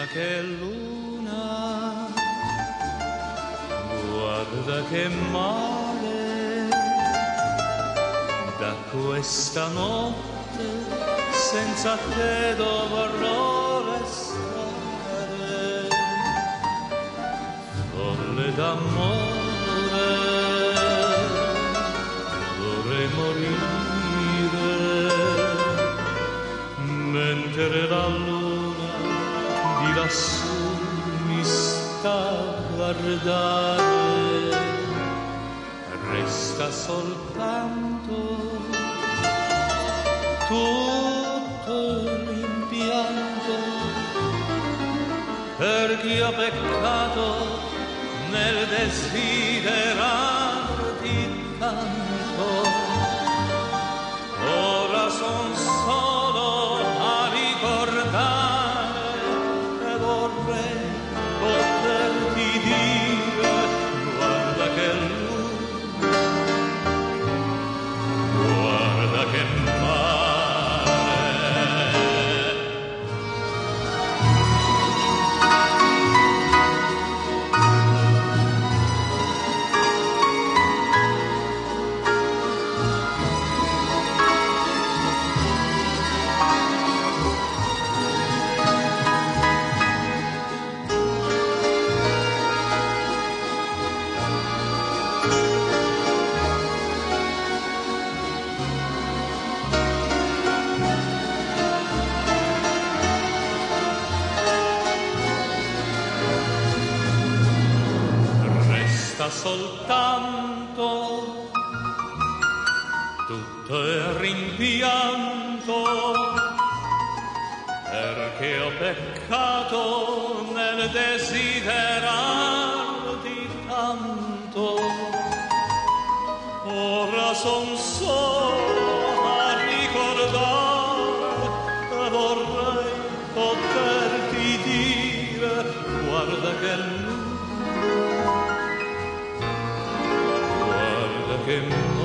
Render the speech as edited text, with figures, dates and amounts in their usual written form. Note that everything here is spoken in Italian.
che luna, guarda che mare, da questa notte senza te dovrò restare, folle d'amore, vorrei morire, mentre la luna di lassù mi sta a guardare. Resta soltanto tutto il rimpianto, perché ho peccato nel desiderarti tanto. Ora son solo a ricordare e vorrei poterti dire: guarda che luna, guarda che soltanto tutto il rimpianto, perché ho peccato nel desiderarti tanto. Ora son solo a ricordare e vorrei poterti dire: guarda che luna, che